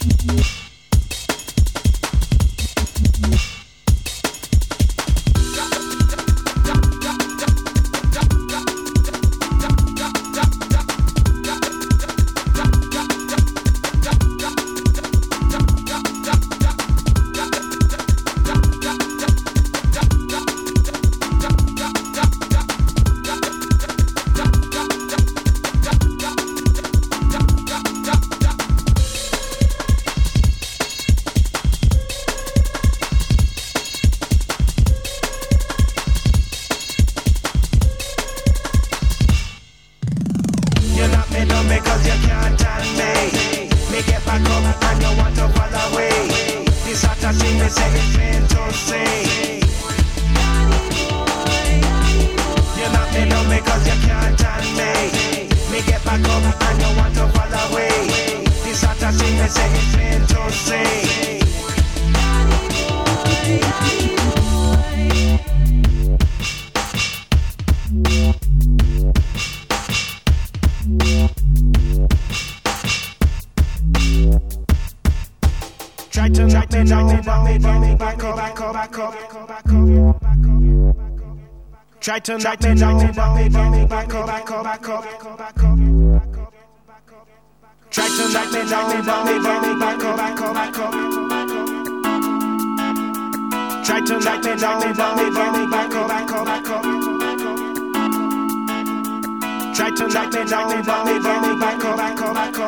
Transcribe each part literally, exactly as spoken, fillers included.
Try to knock me down, knock me down, back up, back up, back up, back up. Try to knock me down, knock me down, back up, back up, back up. Try to knock me down, knock me down, back up, back up, back up. Try to knock me down, knock me down, back up, back up, back up.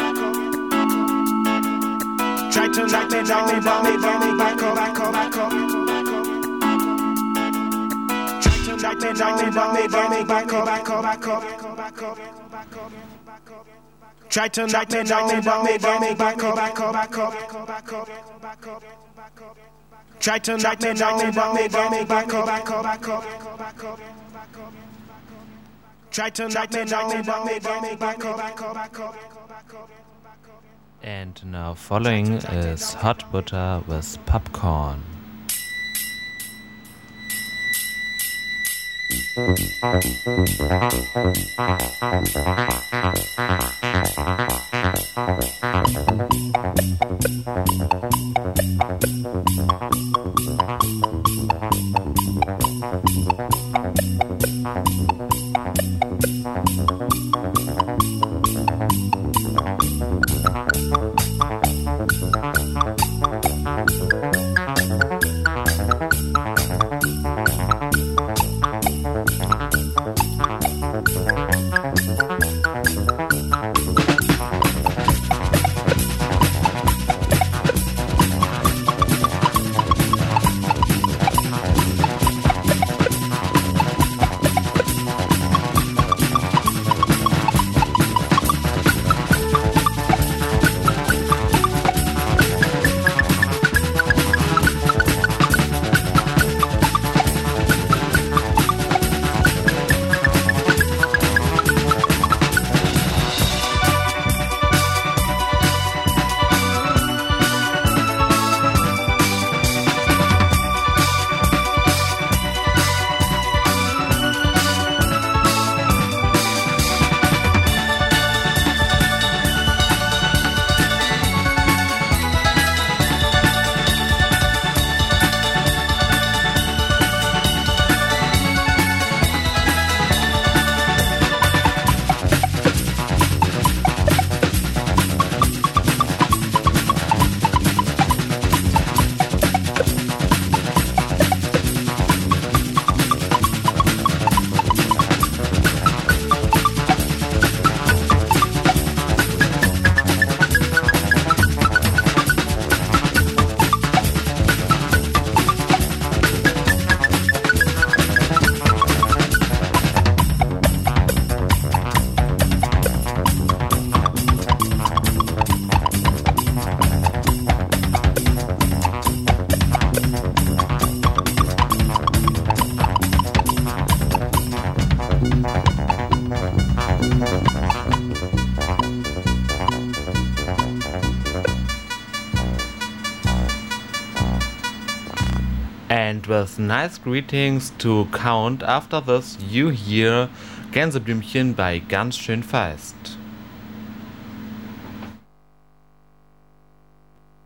Try to knock me down, knock me down, back up, back up, back up. Knock me down, knock me down, back up, back up, back up, back up. Try to knock me down, knock me down, back up, back up, back up, back up. Try to knock me down, knock me down, back up, back up, back up, back up. Try to knock me down, knock me down, back up, back up, back up. And now following is Hot Butter with Popcorn. And with nice greetings to count after this, you hear Gänseblümchen bei Ganz schön feist.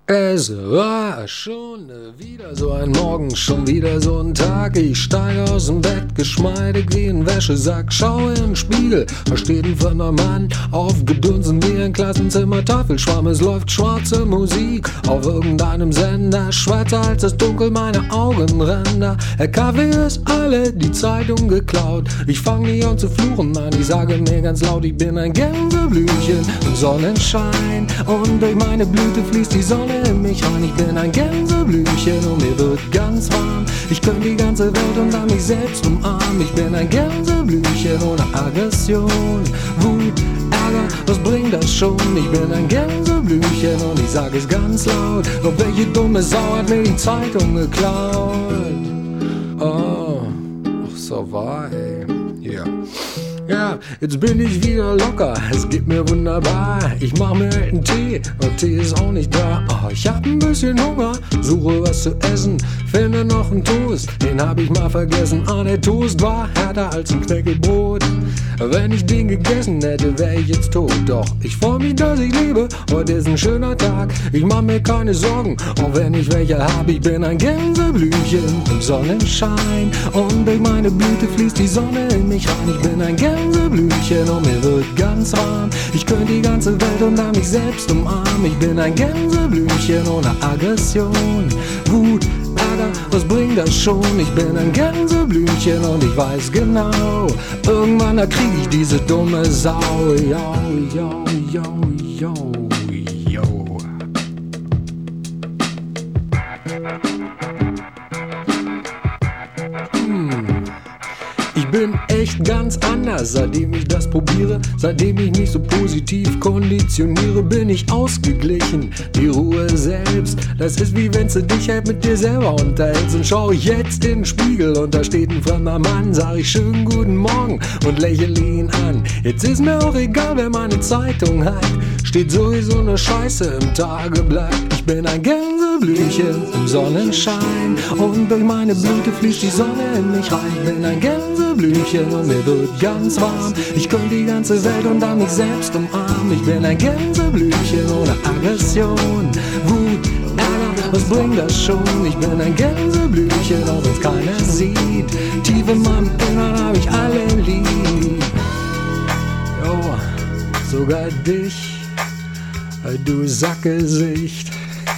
Es war schon wieder so ein Morgen, schon wieder so ein Tag. Ich steige aus dem Bett, geschmeidig wie ein Wäschesack. Schaue in den Spiegel, da steht ein fremder Mann, aufgedunsen wie ein Klassenzimmer Teufelschwamm. Es läuft schwarze Musik auf irgendeinem Sender, schwarzer als das Dunkel meiner Augenränder. Der Kaffee ist alle, die Zeitung geklaut. Ich fang nie an zu fluchen, nein, ich sage mir ganz laut, ich bin ein Gänseblümchen im Sonnenschein. Und durch meine Blüte fließt die Sonne in mich rein. Ich bin ein Gänseblümchen und mir wird ganz warm. Ich könnte die ganze Welt und dann mich selbst umarmen. Ich bin ein Gänseblümchen ohne Aggression, Wut, Ärger, was bringt das schon? Ich bin ein Gänseblümchen und ich sag es ganz laut. Doch welche dumme Sau hat mir die Zeitung geklaut? Oh, ach so war, ey. Ja. Yeah. Ja, jetzt bin ich wieder locker, es geht mir wunderbar. Ich mach mir halt einen Tee, und Tee ist auch nicht da. Oh, ich hab ein bisschen Hunger, suche was zu essen, finde noch einen Toast, den hab ich mal vergessen. Ah, der Toast war härter als ein Knäckebrot. Wenn ich den gegessen hätte, wär ich jetzt tot. Doch ich freu mich, dass ich lebe, heute ist ein schöner Tag. Ich mach mir keine Sorgen, auch wenn ich welche hab. Ich bin ein Gänseblümchen im Sonnenschein und durch meine Blüte fließt die Sonne in mich rein. Ich bin ein Gänseblümchen und mir wird ganz warm. Ich könnte die ganze Welt und dann mich selbst umarmen. Ich bin ein Gänseblümchen ohne Aggression, Wut, Ärger, was bringt das schon? Ich bin ein Gänseblümchen und ich weiß genau, irgendwann da krieg ich diese dumme Sau. Yo, yo, yo, yo, yo. Ich bin echt ganz anders, seitdem ich das probiere. Seitdem ich mich so positiv konditioniere, bin ich ausgeglichen. Die Ruhe selbst, das ist wie wenn du dich halt mit dir selber unterhältst. Und schau ich jetzt in den Spiegel und da steht ein fremder Mann, sag ich schönen guten Morgen und lächle ihn an. Jetzt ist mir auch egal, wer meine Zeitung hat, steht sowieso ne Scheiße im Tageblatt. Ich bin ein Gänseblümchen im Sonnenschein und durch meine Blüte fließt die Sonne in mich rein. Ich bin ein Gänseblümchen und mir wird ganz warm. Ich könnte die ganze Welt und dann mich selbst umarmen. Ich bin ein Gänseblümchen ohne Aggression, Wut, Ärger, was bringt das schon? Ich bin ein Gänseblümchen, auch wenn's keiner sieht. Tief in meinem Innern hab ich alle lieb. Jo, sogar dich, du Sackgesicht.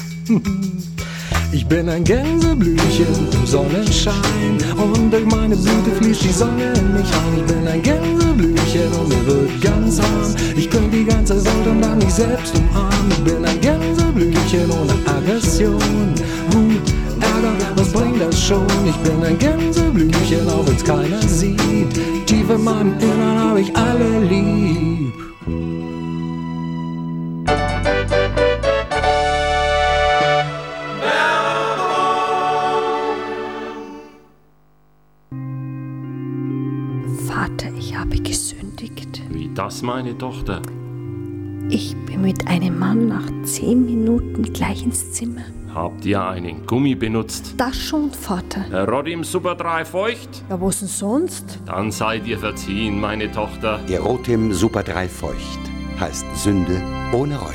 Ich bin ein Gänseblümchen im Sonnenschein und durch meine Blüte fließt die Sonne in mich rein. Ich bin ein Gänseblümchen und mir wird ganz warm. Ich könnte die ganze Welt und dann mich selbst umarmen. Ich bin ein Gänseblümchen ohne Aggression, Wut, Ärger, was bringt das schon? Ich bin ein Gänseblümchen, auch wenn's keiner sieht. Tief in meinem Innern hab ich alle lieb. Vater, ich habe gesündigt. Wie das, meine Tochter? Ich bin mit einem Mann nach zehn Minuten gleich ins Zimmer. Habt ihr einen Gummi benutzt? Das schon, Vater. Herr Rodim Super drei Feucht? Ja, was denn sonst? Dann seid ihr verziehen, meine Tochter. Erotim Super drei Feucht heißt Sünde ohne Reue.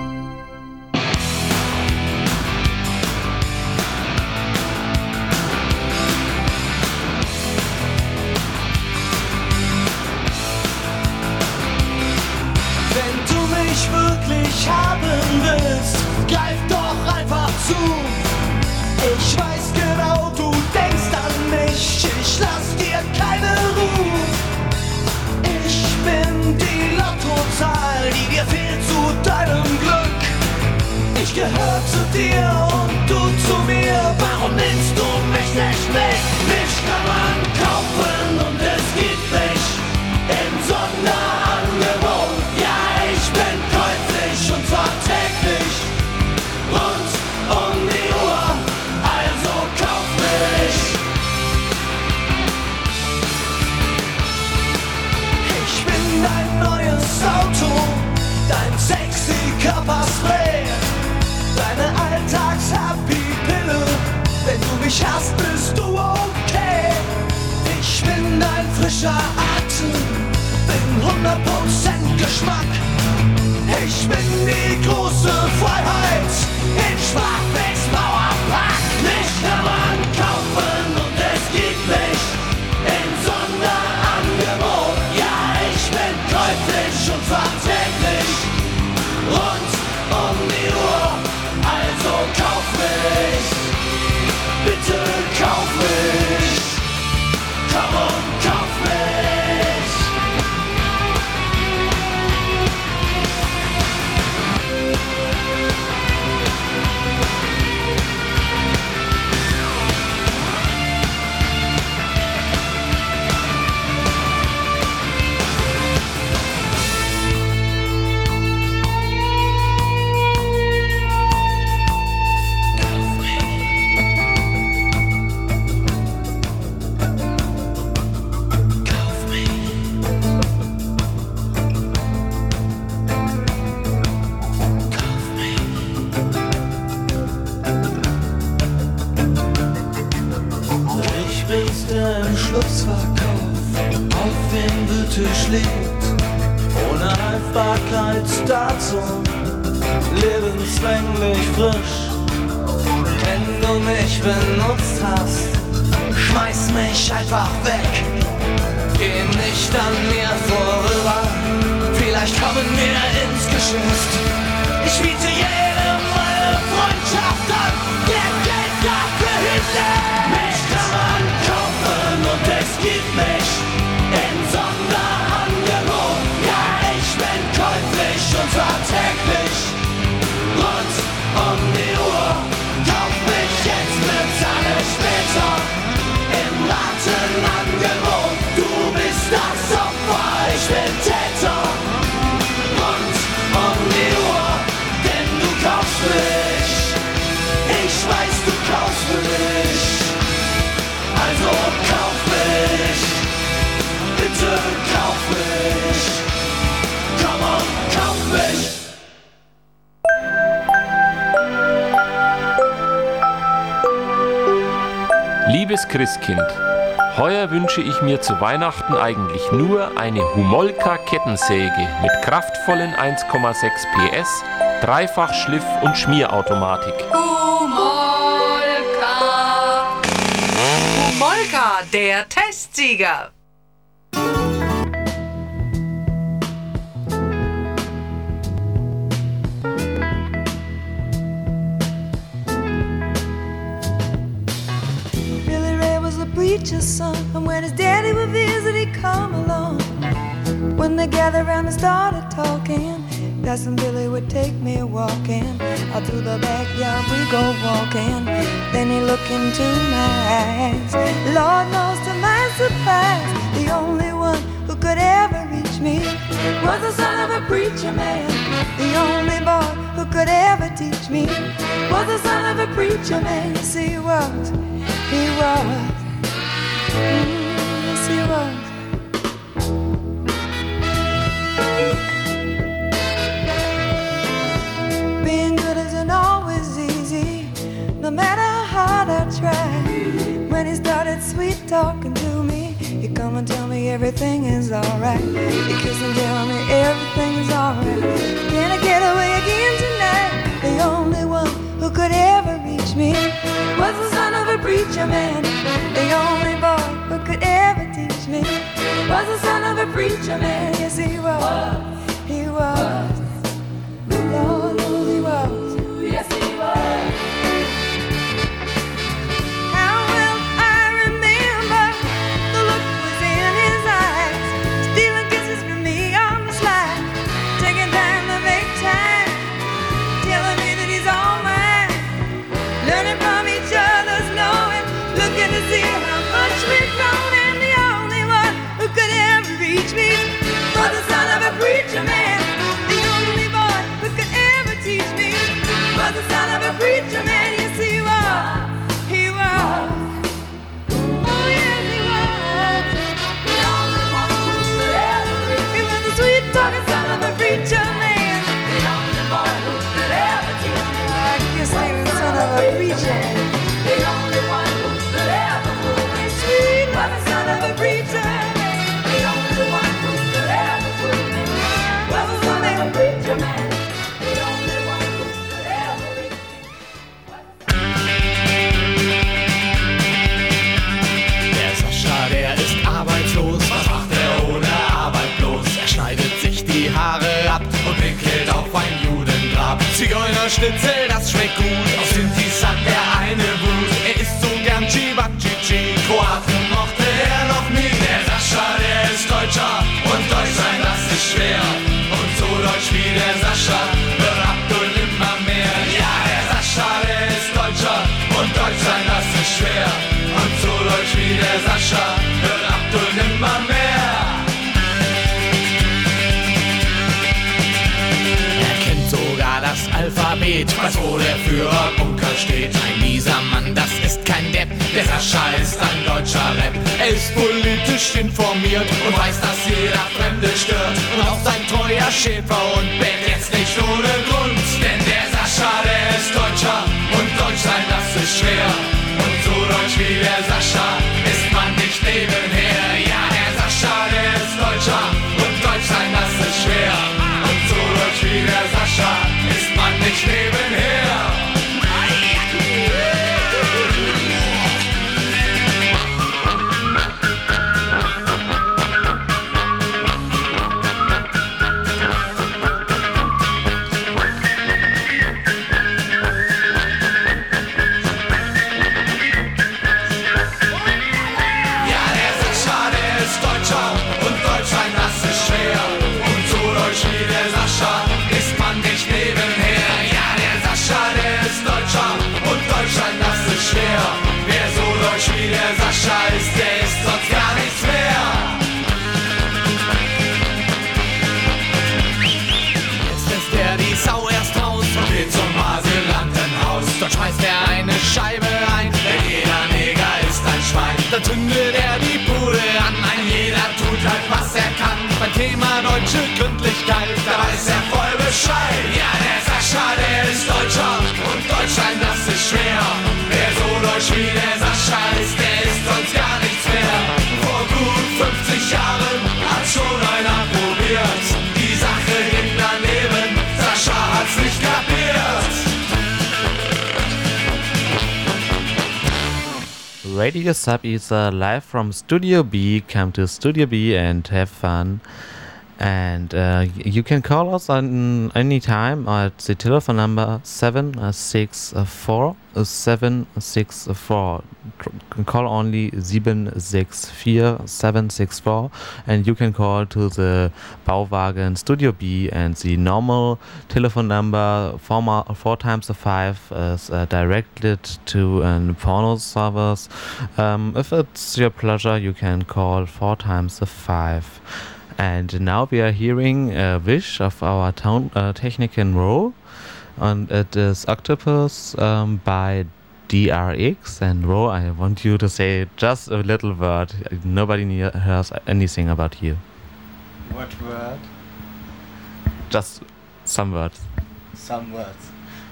Haben willst, greif doch einfach zu. Ich weiß genau, du denkst an mich, ich lass dir keine Ruhe. Ich bin die Lottozahl, die dir fehlt zu deinem Glück. Ich gehör zu dir und du zu mir, warum nimmst du mich nicht mit? Mich kann man kaufen und es gibt mich im Sonderangebot. Ja, ich bin käuflich und zwar täglich, rund um die Uhr, also kauf mich. Ich bin dein neues Auto, dein sexy Körperspray, deine Alltags-Happy-Pille, wenn du mich hast, bist du okay. Ich bin dein frischer Atem, bin hundert Prozent Geschmack. Ich bin die große Freiheit, ich Schlussverkauf auf dem Wühltisch liegt, ohne Haltbarkeitsdatum, lebenslänglich frisch. Wenn du mich benutzt hast, schmeiß mich einfach weg. Geh nicht an mir vorüber, vielleicht kommen wir ins Geschäft. Ich biete jedem meine Freundschaft an, der Geld dafür hinlegt. Mich kann man kaufen und es gibt mich im Sonderangebot. Ja, ich bin käuflich und zwar täglich, rund um die Uhr. Kauf mich jetzt, bezahle später im Ratenangebot. Du bist das Opfer, ich bin Täter, rund um die Uhr, denn du kaufst mich. Ich weiß, du kaufst mich, also kauf mich, bitte kauf mich, komm on, kauf mich. Liebes Christkind, heuer wünsche ich mir zu Weihnachten eigentlich nur eine Humolka Kettensäge mit kraftvollen eins Komma sechs P S, Dreifach-Schliff- und Schmierautomatik. Humolka! Humolka, der Testsieger! Preacher's son, and when his daddy would visit, he'd come along. When they gathered around and started talking, Cousin Billy would take me walking. Out through the backyard we go walking. Then he looked into my eyes. Lord knows to my surprise, the only one who could ever reach me was the son of a preacher man. The only boy who could ever teach me was the son of a preacher man. Yes, he was, he was. Yes, he was. Being good isn't always easy, no matter how hard I try. When he started sweet talking to me, he'd come and tell me everything is alright. He'd kiss and tell me everything is alright. Can I get away again tonight? The only one who could ever reach me was the son of a preacher man. The only boy who could ever teach me was the son of a preacher man. Yes, he was. He was. Lord knows he was. Yes, he was. How well I remember the look was in his eyes, stealing kisses from me on the slide, taking time to make time, telling me that he's all mine, learning from each other's knowing, looking to see how much we've grown. And the only one who could ever reach me was the son of a preacher man. The only boy who could ever teach me was the son of a preacher man. Yes, he was. He was. Oh, yes, he was. The only one who could ever reach me. He was the sweet talking son of a preacher man. The only boy who could ever teach me. I guess he was the son of a preacher man. The only one who could ever fool me. Sweet was the son of a preacher man. The only one who could ever fool me was the son of a preacher man. The only one who could ever reach me. Der Sascha, der ist arbeitslos. Was macht er ohne Arbeit bloß? Er schneidet sich die Haare ab und pinkelt auf ein Judengrab. Zigeunerschnitzel, das schmeckt gut. Auf Sintis hat er eine Wut. Er isst so gern Chibak-Chichi. Kroaten mochte er noch nie. Der Sascha, der ist Deutscher und Deutsch sein, das ist schwer. Und so deutsch wie der Sascha wird Abdul immer mehr. Ja, der Sascha, der ist Deutscher und Deutsch sein, das ist schwer. Und so deutsch wie der Sascha wird Abdul immer mehr. Er kennt sogar das Alphabet, weiß, wo der Führerbunker steht. Ein mieser Mann, das ist kein Depp. Der Sascha ist ein deutscher Rap. Er ist politisch informiert und weiß, dass jeder Fremde stört. Und auch sein treuer Schäfer und bellt jetzt nicht ohne Grund. Denn der Sascha, der ist Deutscher und Deutsch sein, das ist schwer. Und so deutsch wie der Sascha ist man nicht nebenher. Radio Sub Ether live from Studio B. Come to Studio B and have fun. And uh, you can call us on any time at the telephone number seven six four seven six four. Can call only seven six four seven six four, and you can call to the Bauwagen Studio B, and the normal telephone number four, ma- four times the five is uh, directed to an porno service. Um, if it's your pleasure, you can call four times the five. And now we are hearing a wish of our town uh, Techniken Ro, and it is Octopus um, by D R X. And Ro, I want you to say just a little word. Nobody ne- hears anything about you. What word? Just some words. Some words.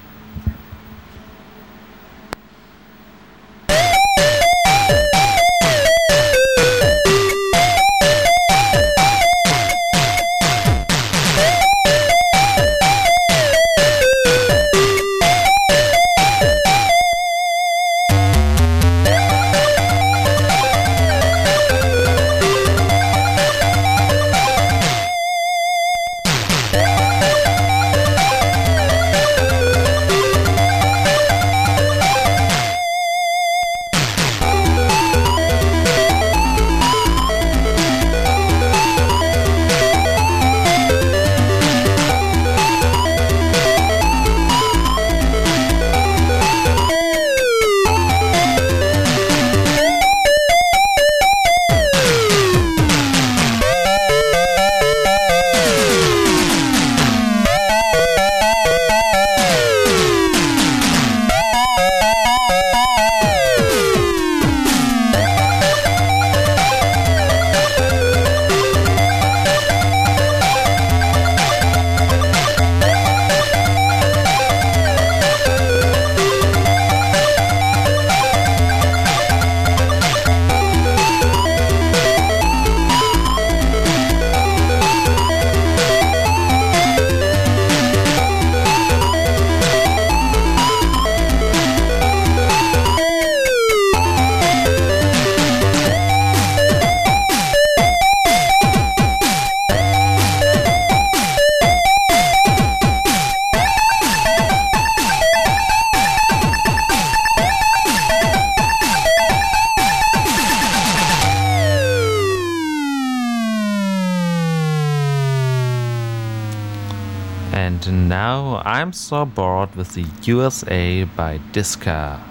And now I'm so bored with the U S A by Disca.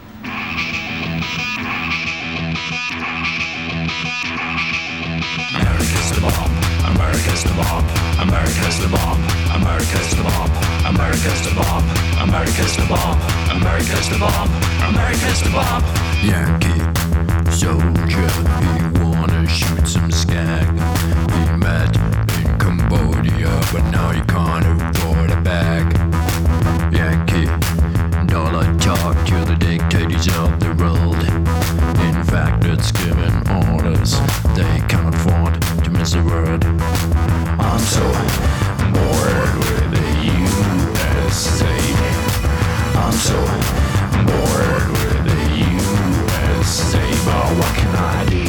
America's the bomb, America's the bomb, America's the bomb, America's the bomb, America's the bomb, America's the bomb, America's the bomb, America's the bomb. Yankee soldier, he wanna shoot some skag. He met in Cambodia, but now he can't afford a bag. Yankee dollar talk to the dictators of the world. In fact, it's given orders. They can't afford to miss a word. I'm so bored with the U S A. I'm so bored with the U S A. But what can I do?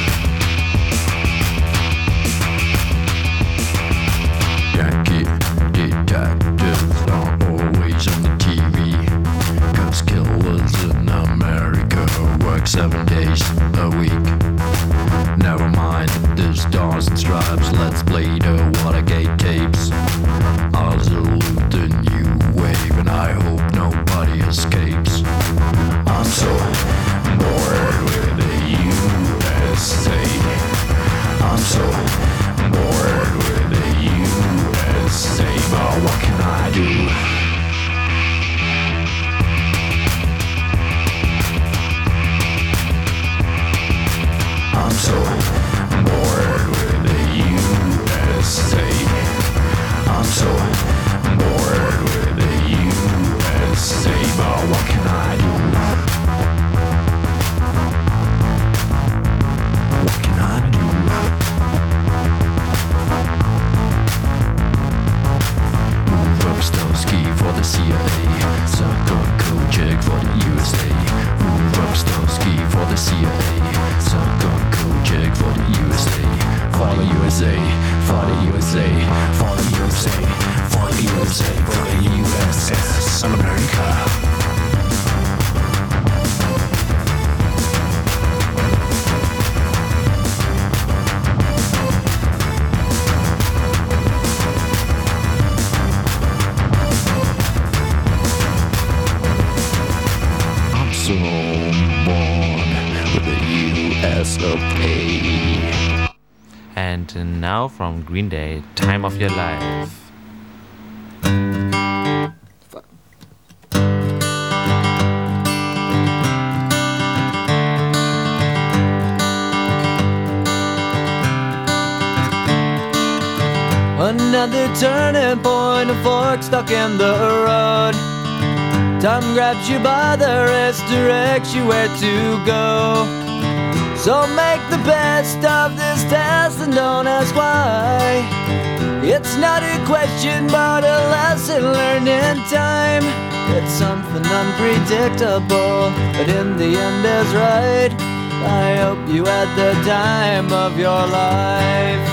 Yankee detectives are always on the T V. Cause killers in America work seven days a week. Never mind the stars and stripes, let's play the Watergate tapes. I'll salute the new wave and I hope nobody escapes. I'm so bored with the U S A. I'm so bored with the U S A. But what can I do? I'm so bored with the U S S O P. And now from Green Day, Time of Your Life. Another turning point, a fork stuck in the road. Time grabs you by the wrist, directs you where to go. So make the best of this test and don't ask why. It's not a question but a lesson learned in time. It's something unpredictable, but in the end is right. I hope you had the time of your life.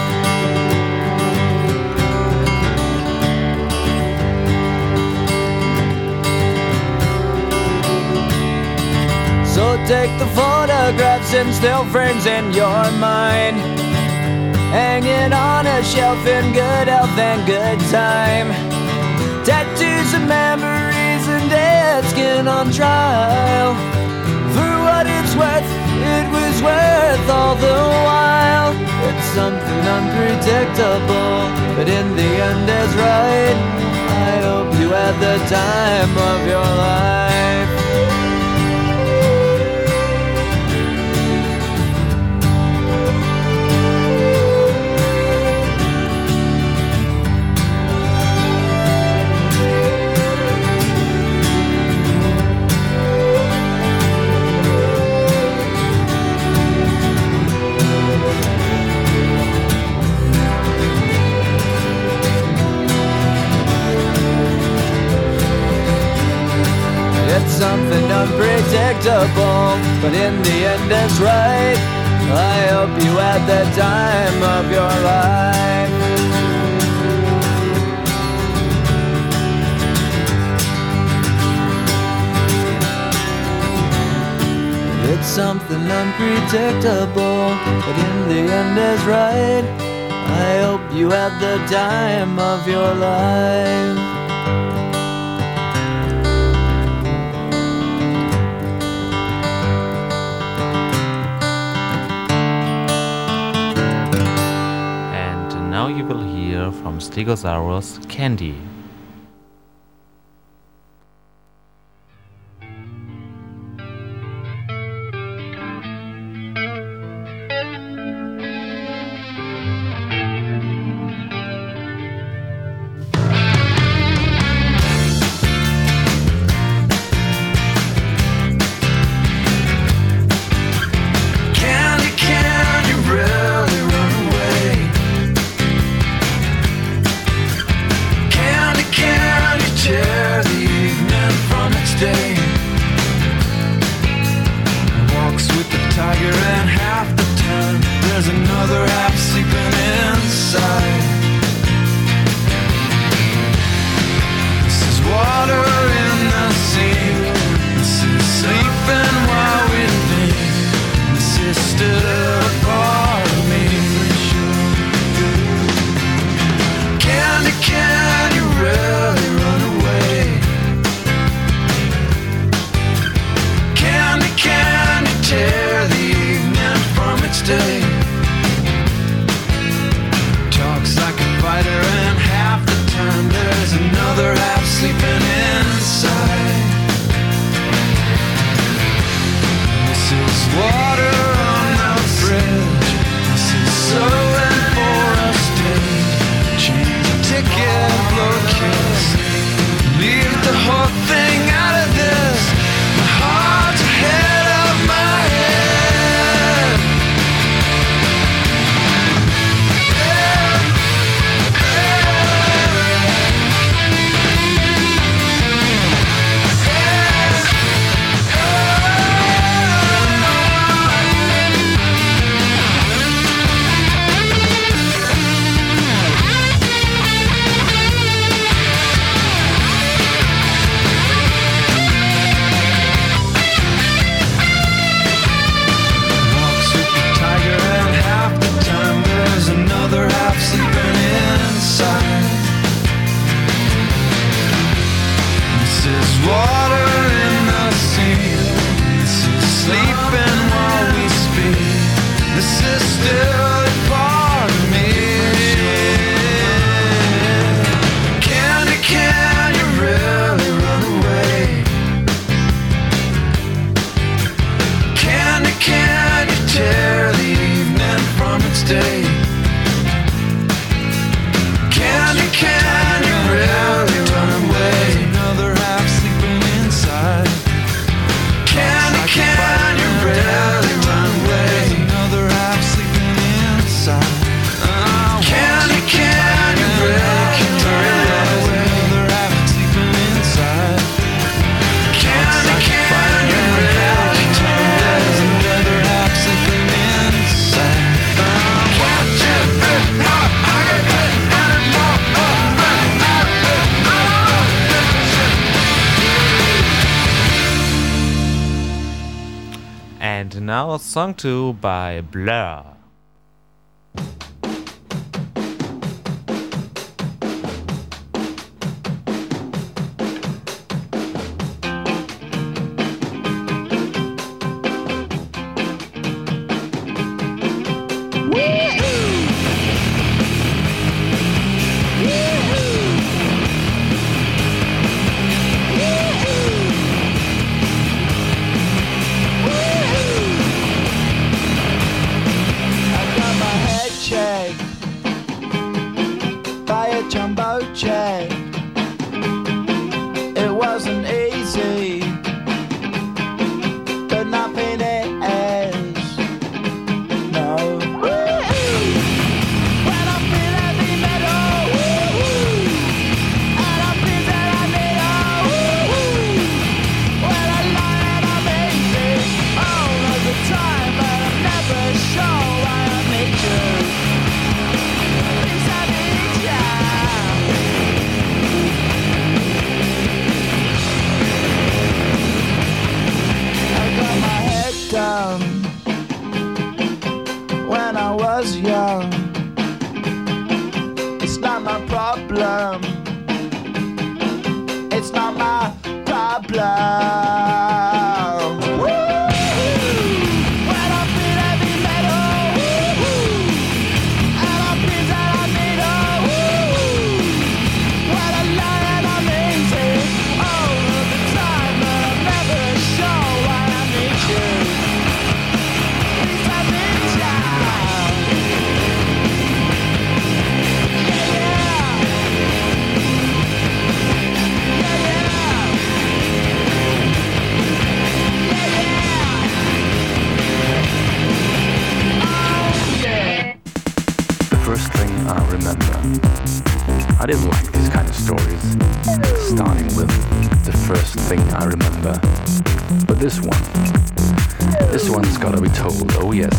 So take the photographs and still frames in your mind, hanging on a shelf in good health and good time. Tattoos of memories and dead skin on trial. For what it's worth, it was worth all the while. It's something unpredictable, but in the end is right. I hope you had the time of your life. Something unpredictable, but in the end it's right. I hope you had the time of your life. It's something unpredictable, but in the end is right. I hope you had the time of your life. Now you will hear from Stegosaurus, Candy. Can And now a song two by Blur. I didn't like these kind of stories, starting with the first thing I remember. But this one, this one's gotta be told, oh yes.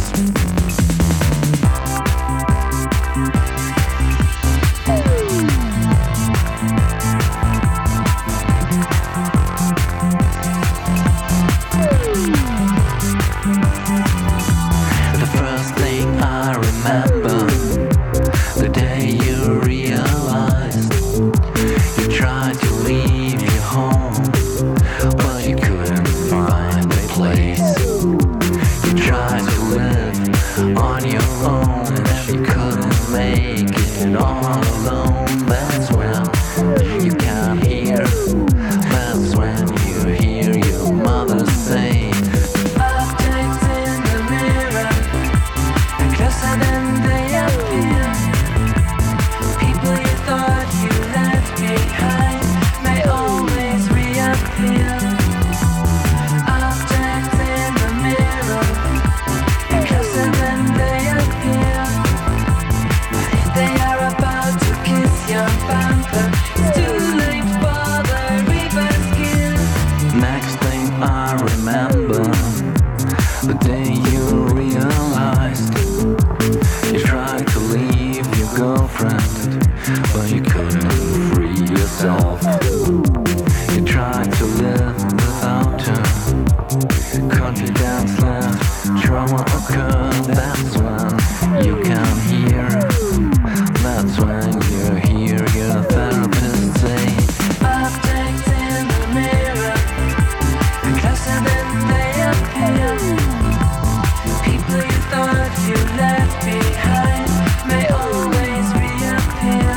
The first thing I remember, the day you realized you tried to leave your home, but you couldn't find a place. You tried to live on your own, and you couldn't make it all alone. That's when you can't hear, that's when you hear your mother say, objects in the mirror, closer than they appear. People you thought you left behind may always reappear. Objects in the mirror, closer than they appear. If they are about to kiss your bumper, it's too late for the reverse kiss. Next thing I remember, the day you realized you tried to leave your girlfriend, but you couldn't free yourself. You tried to live without her. Confidence left, trauma occurred. That's when you can hear. That's when you hear your therapist say, objects in the mirror, closer than they appear. People you thought you left behind may always reappear.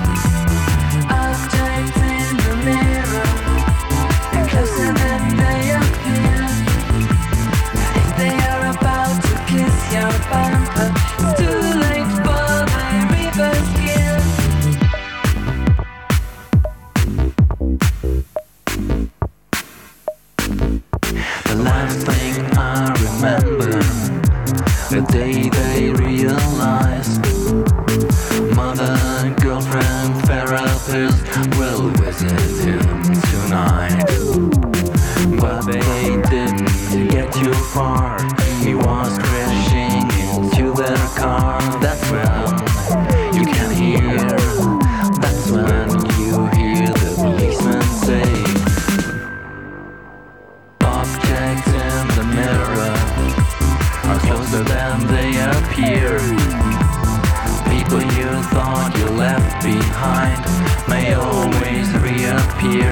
Objects in the mirror, closer than they appear. If they are about to kiss your bumper, it's too late for the reverse kiss. The last thing I remember, the day they realized mother, girlfriend, therapist will visit him tonight. But they didn't get too far. He was crashing into their car. That's when you can hear. That's when you hear the policeman say, objects in the mirror, closer than they appear. People you thought you left behind may always reappear.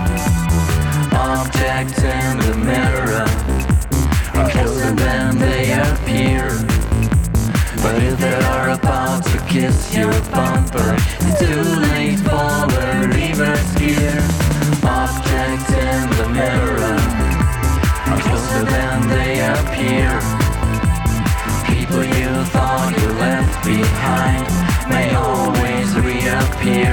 Objects in the mirror are closer than they appear. But if they are about to kiss your bumper, it's too late for the reverse gear. Objects in the mirror are closer than they appear. People you thought you left behind may always reappear.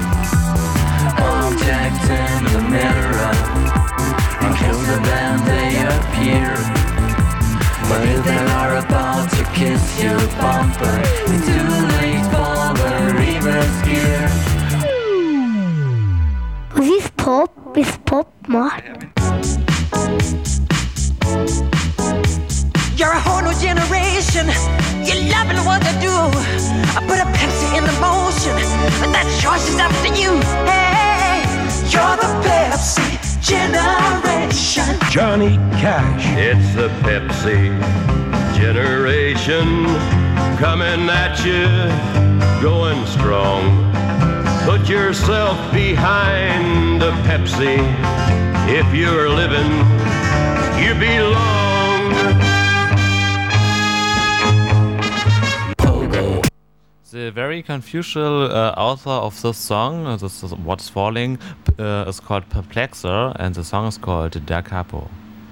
Objects in the mirror are closer than they appear. But if they are about to kiss your bumper, it's too late for the reverse gear. Was ist Pop? Ist Pop macht? You're a whole new generation. You're loving what they do. I put a Pepsi in the motion, but that choice is up to you. Hey, you're the Pepsi generation. Johnny Cash. It's the Pepsi generation coming at you, going strong. Put yourself behind the Pepsi. If you're living, you belong. The very confucial uh, author of this song, uh, this is What's Falling, uh, is called Perplexer, and the song is called Da Capo.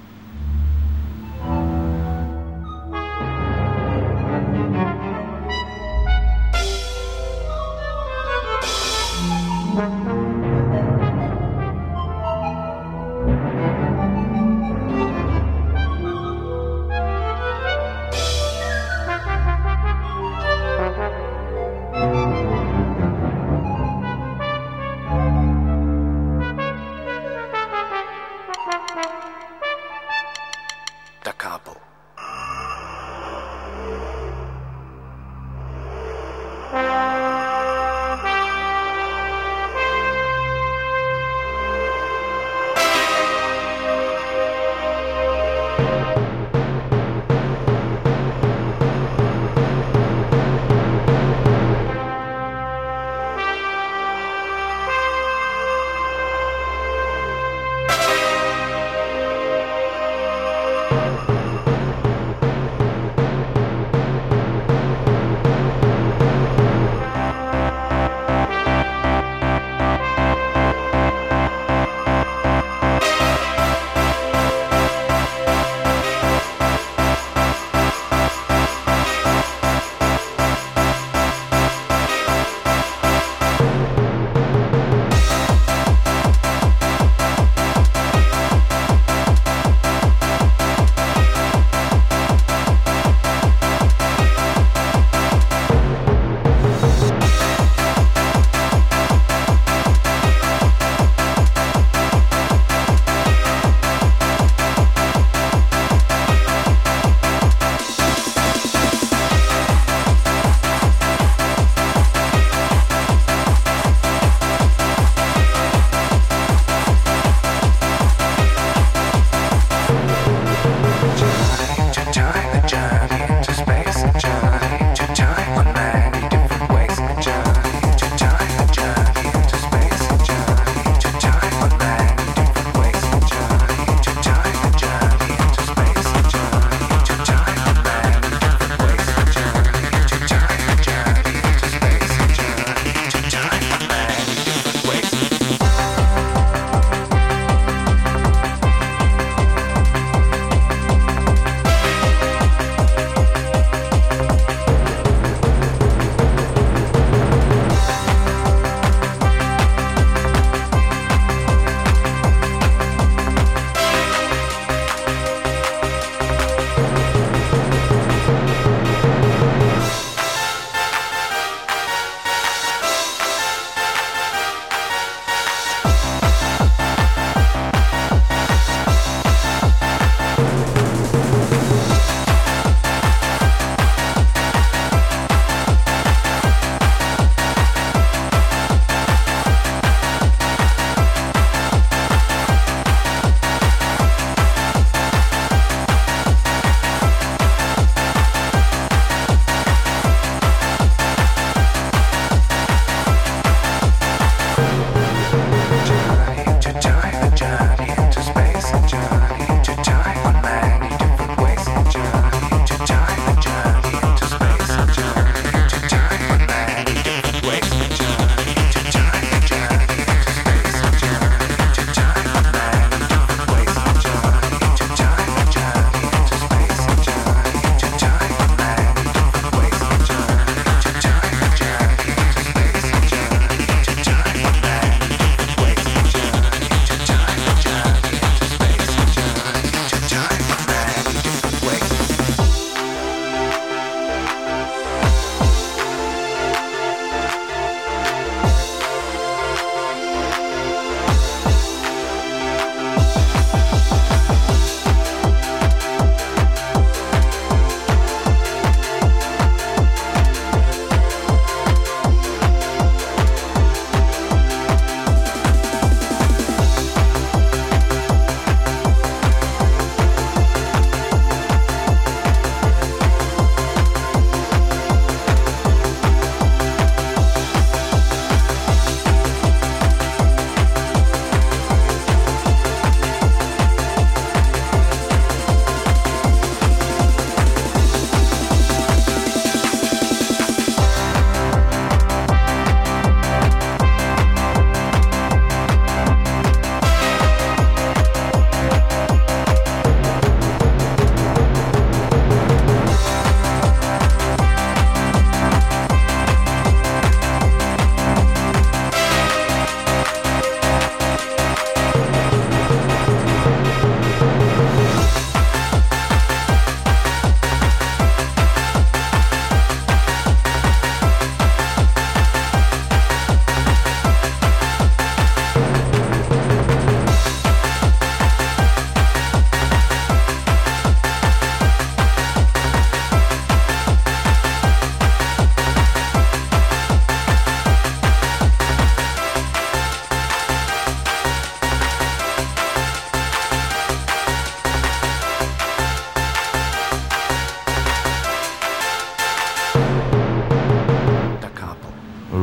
Da Capo.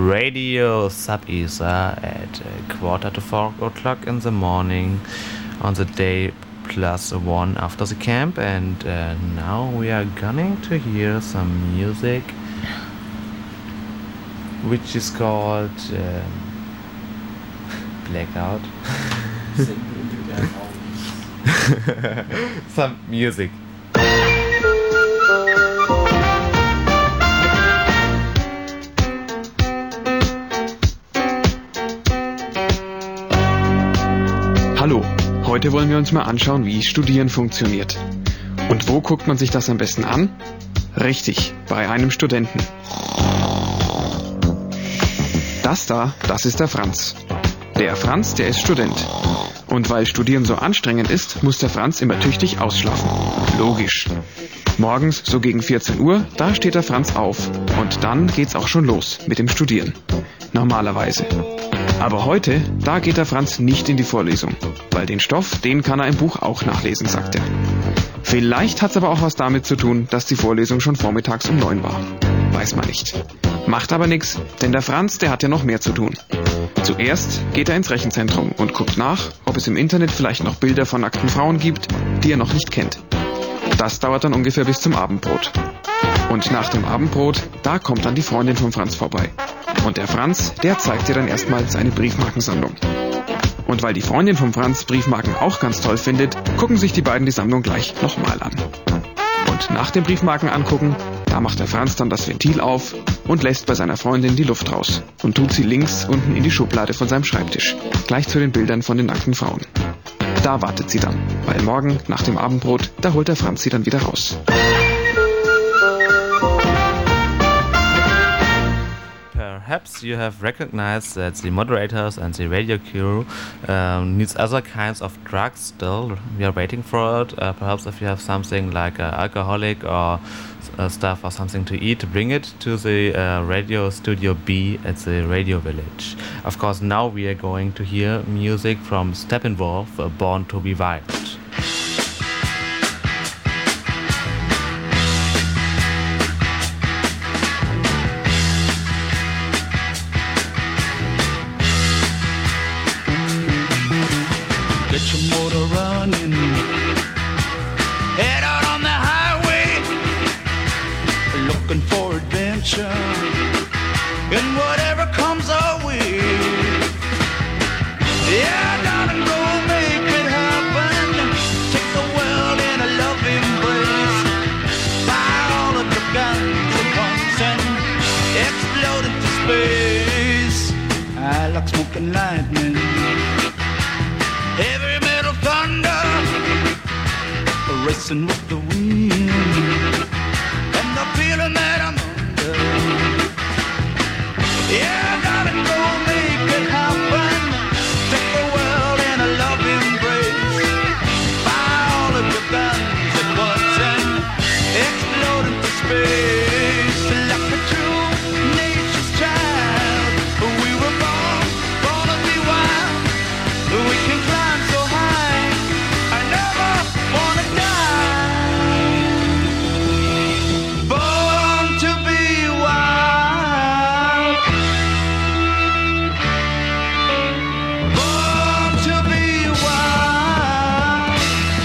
Radio Sub-Isa at uh, quarter to four o'clock in the morning on the day plus one after the camp, and uh, now we are going to hear some music which is called um, Blackout. Some music. Hallo, heute wollen wir uns mal anschauen, wie Studieren funktioniert. Und wo guckt man sich das am besten an? Richtig, bei einem Studenten. Das da, das ist der Franz. Der Franz, der ist Student. Und weil Studieren so anstrengend ist, muss der Franz immer tüchtig ausschlafen. Logisch. Morgens, so gegen vierzehn Uhr, da steht der Franz auf. Und dann geht's auch schon los mit dem Studieren. Normalerweise. Aber heute, da geht der Franz nicht in die Vorlesung. Weil den Stoff, den kann er im Buch auch nachlesen, sagt er. Vielleicht hat's aber auch was damit zu tun, dass die Vorlesung schon vormittags um neun war. Weiß man nicht. Macht aber nix, denn der Franz, der hat ja noch mehr zu tun. Zuerst geht er ins Rechenzentrum und guckt nach, ob es im Internet vielleicht noch Bilder von nackten Frauen gibt, die er noch nicht kennt. Das dauert dann ungefähr bis zum Abendbrot. Und nach dem Abendbrot, da kommt dann die Freundin von Franz vorbei. Und der Franz, der zeigt ihr dann erstmal seine Briefmarkensammlung. Und weil die Freundin von Franz Briefmarken auch ganz toll findet, gucken sich die beiden die Sammlung gleich nochmal an. Und nach dem Briefmarken angucken, da macht der Franz dann das Ventil auf und lässt bei seiner Freundin die Luft raus und tut sie links unten in die Schublade von seinem Schreibtisch, gleich zu den Bildern von den nackten Frauen. Da wartet sie dann, weil morgen nach dem Abendbrot, da holt der Franz sie dann wieder raus. Perhaps you have recognized that the moderators and the radio crew um, needs other kinds of drugs still. We are waiting for it. Uh, perhaps if you have something like uh, alcoholic or uh, stuff or something to eat, bring it to the uh, Radio Studio B at the Radio Village. Of course, now we are going to hear music from Steppenwolf, uh, Born to be Wild. Get your motor running, head out on the highway, looking for adventure, and whatever comes our way. Yeah, darling, go make it happen. Take the world in a loving embrace. Fire all of your guns at once and explode into space. I like smoking lightning, heavy metal thunder, racing with the wind, and the feeling that I'm under. Yeah, gotta go make it happen. Take the world in a love embrace. Fire all of your guns at once and explode into space. Like a true nature's child, we were born, born to be wild. We can climb so high, I never wanna die. Born to be wild. Born to be wild.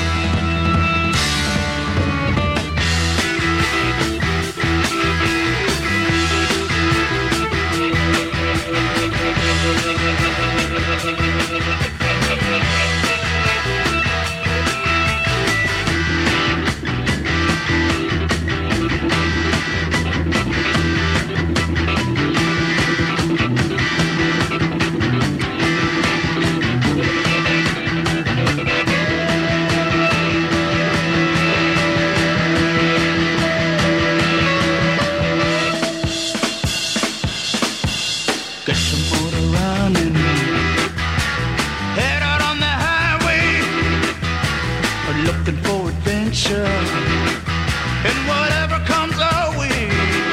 Get your motor running, head out on the highway, looking for adventure, and whatever comes our way.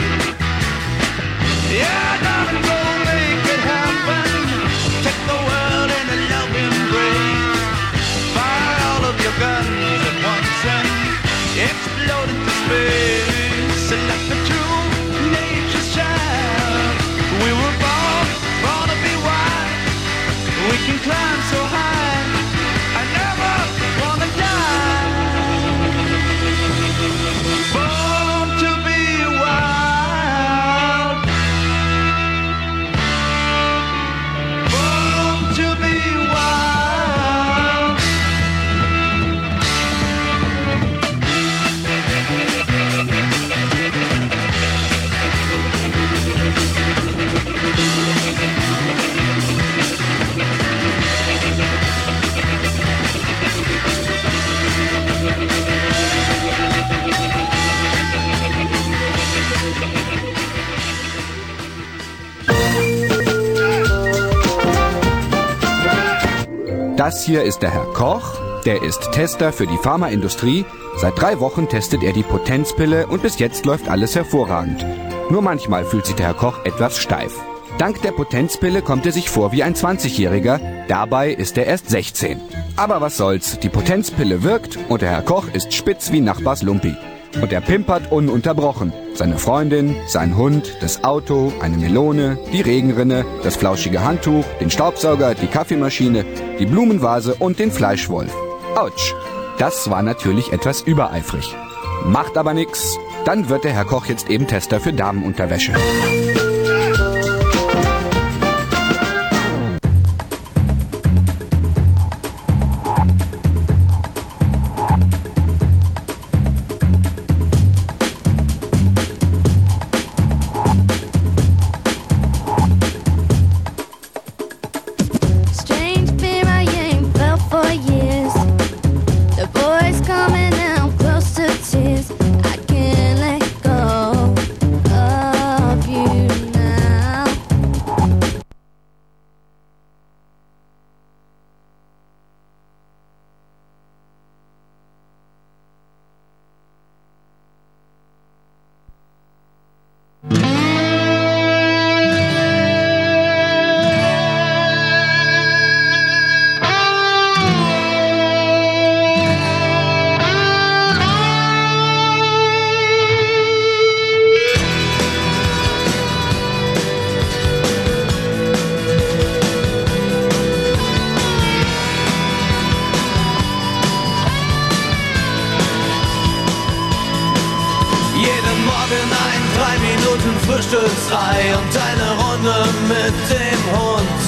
Yeah, darling, go make it happen. Take the world in a love embrace. Fire all of your guns at once and explode into space. Like a true nature's child, we were born Das hier ist der Herr Koch, der ist Tester für die Pharmaindustrie. Seit drei Wochen testet er die Potenzpille und bis jetzt läuft alles hervorragend. Nur manchmal fühlt sich der Herr Koch etwas steif. Dank der Potenzpille kommt er sich vor wie ein zwanzigjähriger, dabei ist er erst sechzehn. Aber was soll's, die Potenzpille wirkt und der Herr Koch ist spitz wie Nachbars Lumpi. Und er pimpert ununterbrochen. Seine Freundin, sein Hund, das Auto, eine Melone, die Regenrinne, das flauschige Handtuch, den Staubsauger, die Kaffeemaschine, die Blumenvase und den Fleischwolf. Autsch, das war natürlich etwas übereifrig. Macht aber nix. Dann wird der Herr Koch jetzt eben Tester für Damenunterwäsche. Frühstücksrei und eine Runde mit dem Hund.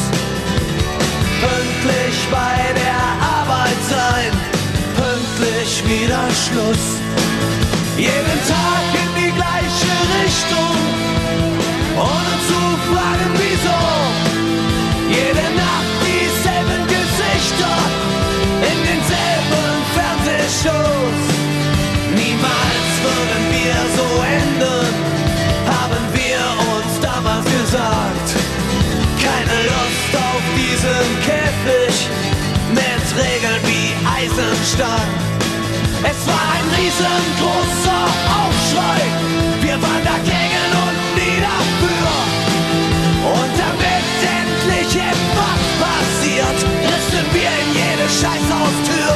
Pünktlich bei der Arbeit sein, pünktlich wieder Schluss. Jeden Tag in die gleiche Richtung, ohne zu fragen wieso. Jede Nacht dieselben Gesichter, in denselben Fernsehshows. Niemals würden wir so enden, haben wir uns damals gesagt. Keine Lust auf diesen Käfig mit Regeln wie Eisenstahl. Es war ein riesengroßer Aufschrei, wir waren dagegen und nie dafür. Und damit endlich etwas passiert, rissen wir in jede Scheißhaustür.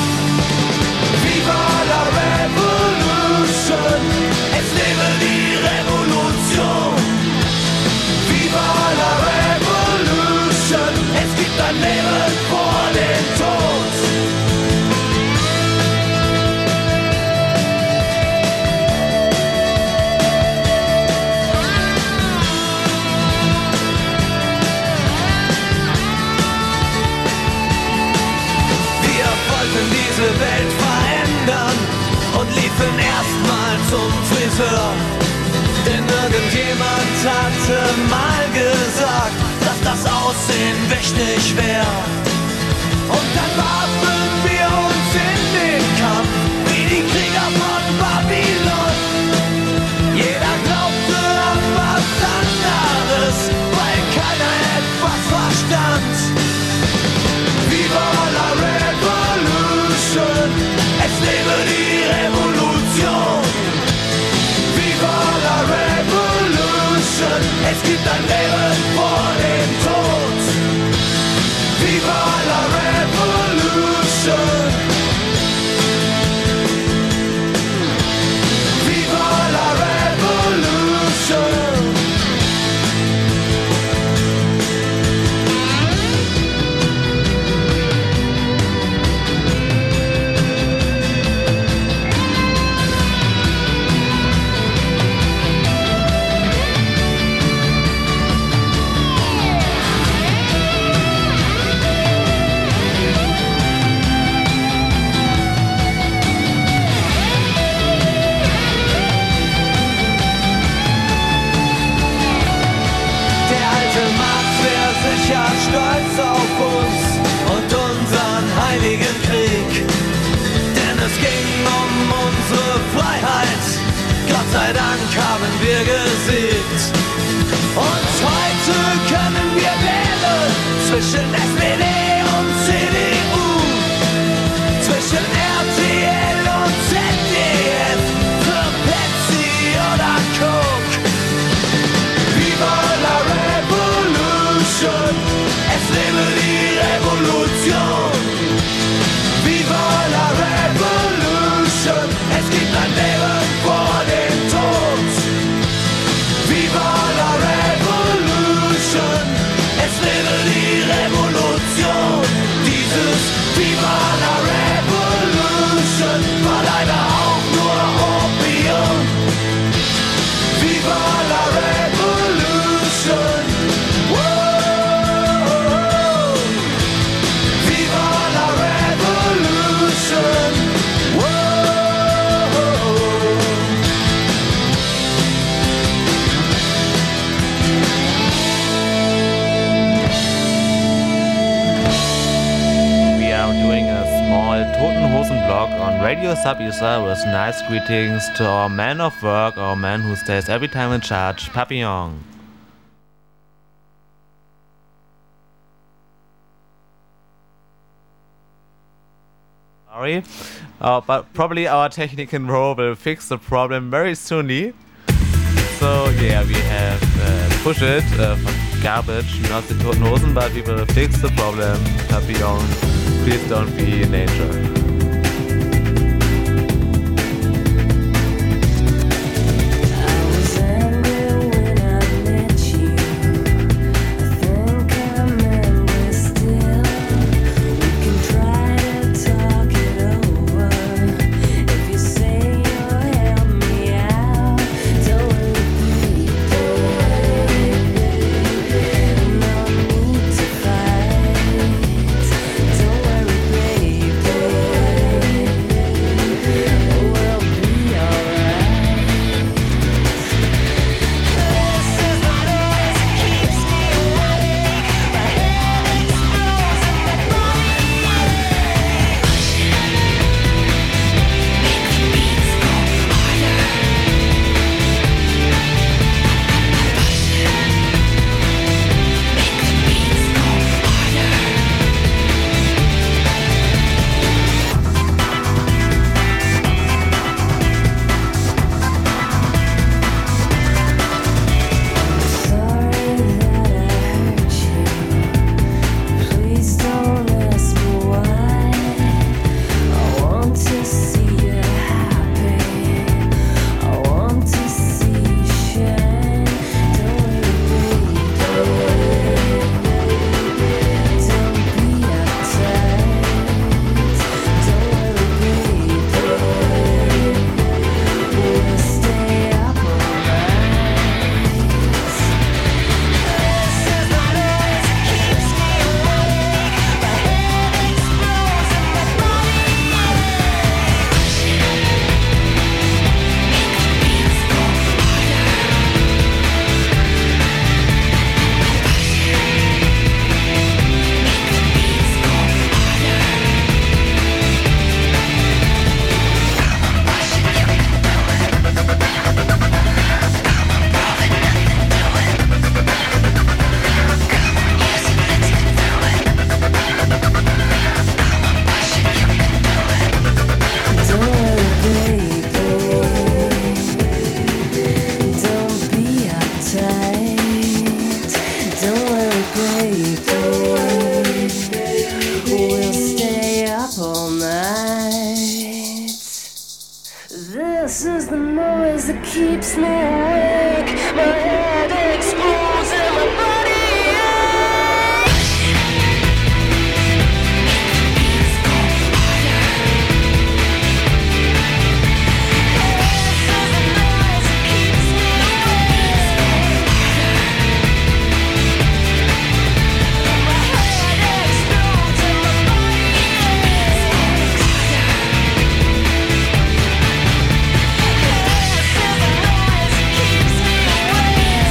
Viva la Revolution, es lebe die Revolution. Viva la Revolution, es gibt ein Leben vor dem Tod. Wir wollten diese Welt verändern und liefen erstmal zum Friseur. Denn irgendjemand hatte mal gesagt, dass das Aussehen wichtig wäre. Und dann warfen wir uns in den Kampf, wie die Krieger von Babylon. Jeder glaubte an was anderes, weil keiner etwas verstand. Viva la Revolution, es lebe die Revolution. Viva la Revolution, es gibt ein Leben vor dem Tod. Viva la Revolution. Viva la Revolution. Stolz auf uns und unseren heiligen Krieg, denn es ging um unsere Freiheit. Gott sei Dank haben wir gesiegt. Und heute können wir wählen zwischen S P D und C D U. on Radio Sub-Isa with nice greetings to our man of work, our man who stays every time in charge, Papillon. Sorry, uh, but probably our technical row will fix the problem very soonly. So yeah, we have uh, pushed it uh, for garbage, not the Toten Hosen, but we will fix the problem. Papillon, please don't be in danger. This is the noise that keeps me awake. My head explodes and my body keeps me awake.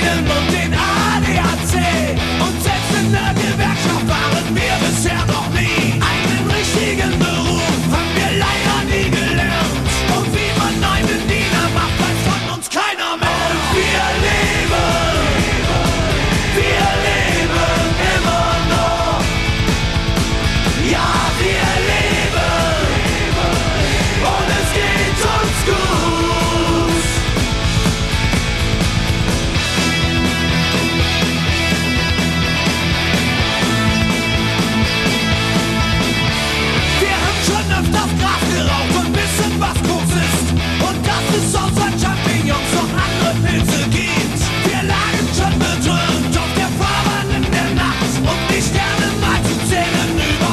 einen und den